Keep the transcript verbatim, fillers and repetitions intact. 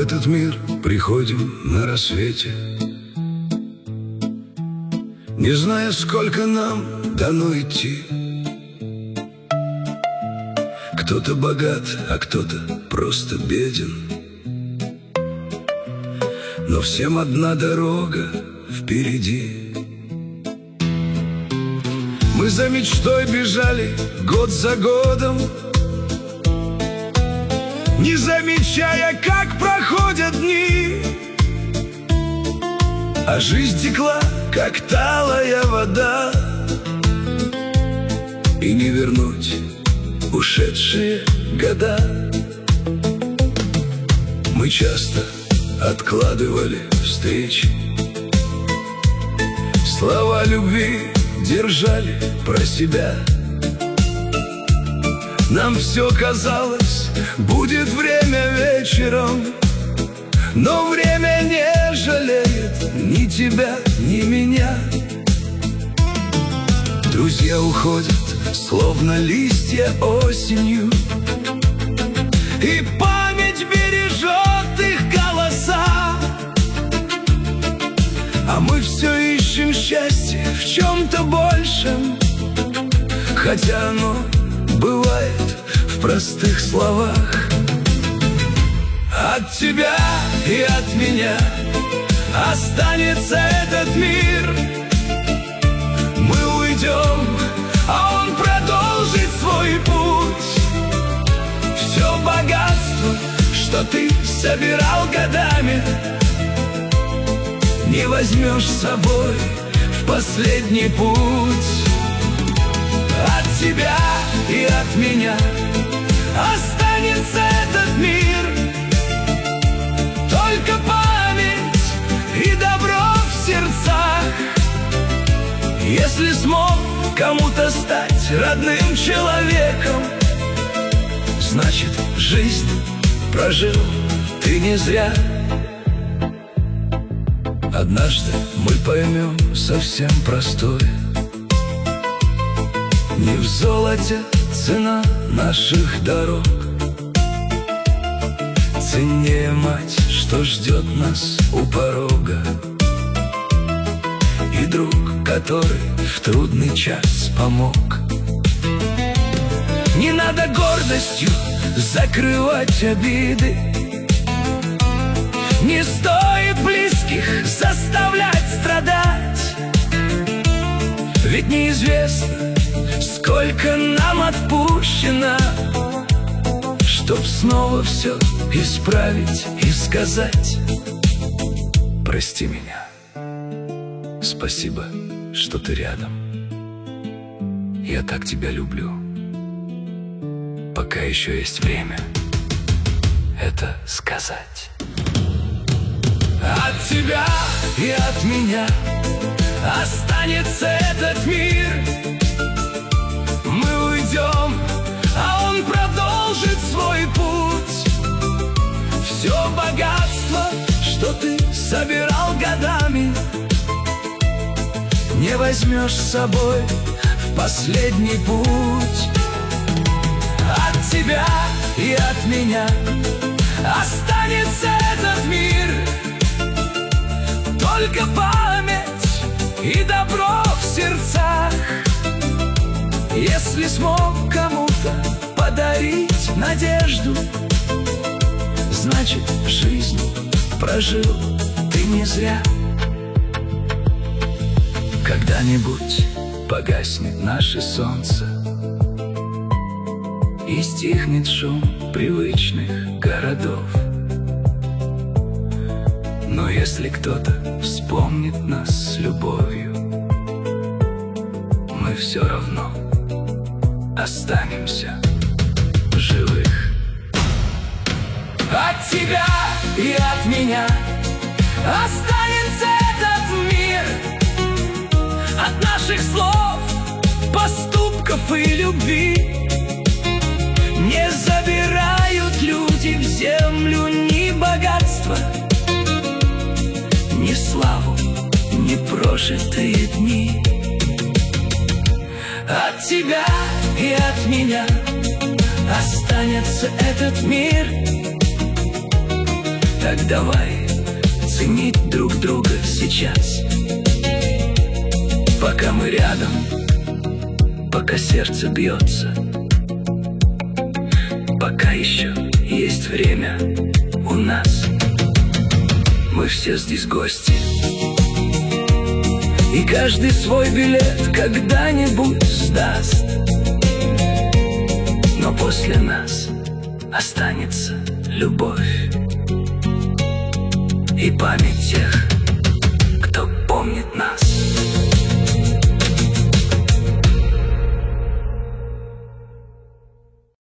этот мир приходим на рассвете, не зная, сколько нам дано идти. Кто-то богат, а кто-то просто беден, но всем одна дорога впереди. Мы за мечтой бежали год за годом, не замечая, как проходят дни, а жизнь текла, как талая вода, и не вернуть ушедшие года. Мы часто откладывали встречи, слова любви держали про себя. Нам все казалось, будет время вечером, но время не жалеет ни тебя, ни меня. Друзья уходят, словно листья осенью, и память бережет их голоса. А мы все ищем счастье в чем-то большем, хотя оно бывает в простых словах. От тебя и от меня останется этот мир. Мы уйдем, а он продолжит свой путь. Все богатство, что ты собирал годами, не возьмешь с собой в последний путь. От тебя и от меня останется этот мир, только память и добро в сердцах. Если смог кому-то стать родным человеком, значит, жизнь прожил ты не зря. Однажды мы поймем совсем простое: не в золоте цена наших дорог, ценнее мать, что ждет нас у порога, и друг, который в трудный час помог. Не надо гордостью закрывать обиды, не стоит близких заставлять страдать, ведь неизвестно, сколько нам отпущено, чтоб снова все исправить и сказать: прости меня, спасибо, что ты рядом, я так тебя люблю. Пока еще есть время это сказать. От тебя и от меня останется этот мир. Мы уйдем, а он продолжит свой путь. Все богатство, что ты собирал годами, не возьмешь с собой в последний путь. От тебя и от меня останется этот мир, только память и добро в сердцах. Если смог кому-то подарить надежду, значит, жизнь прожил ты не зря. Когда-нибудь погаснет наше солнце и стихнет шум привычных городов, но если кто-то вспомнит нас с любовью, мы все равно останемся в живых. От тебя и от меня останется этот мир, от наших слов, поступков и любви. Не забирают люди в землю ни богатства, ни славу, ни прожитые дни. От тебя и от меня останется этот мир, Так давай ценить друг друга сейчас, пока мы рядом, пока сердце бьется, пока еще есть время у нас. Мы все здесь гости, и каждый свой билет когда-нибудь сдаст. Но после нас останется любовь и память тех, кто помнит нас.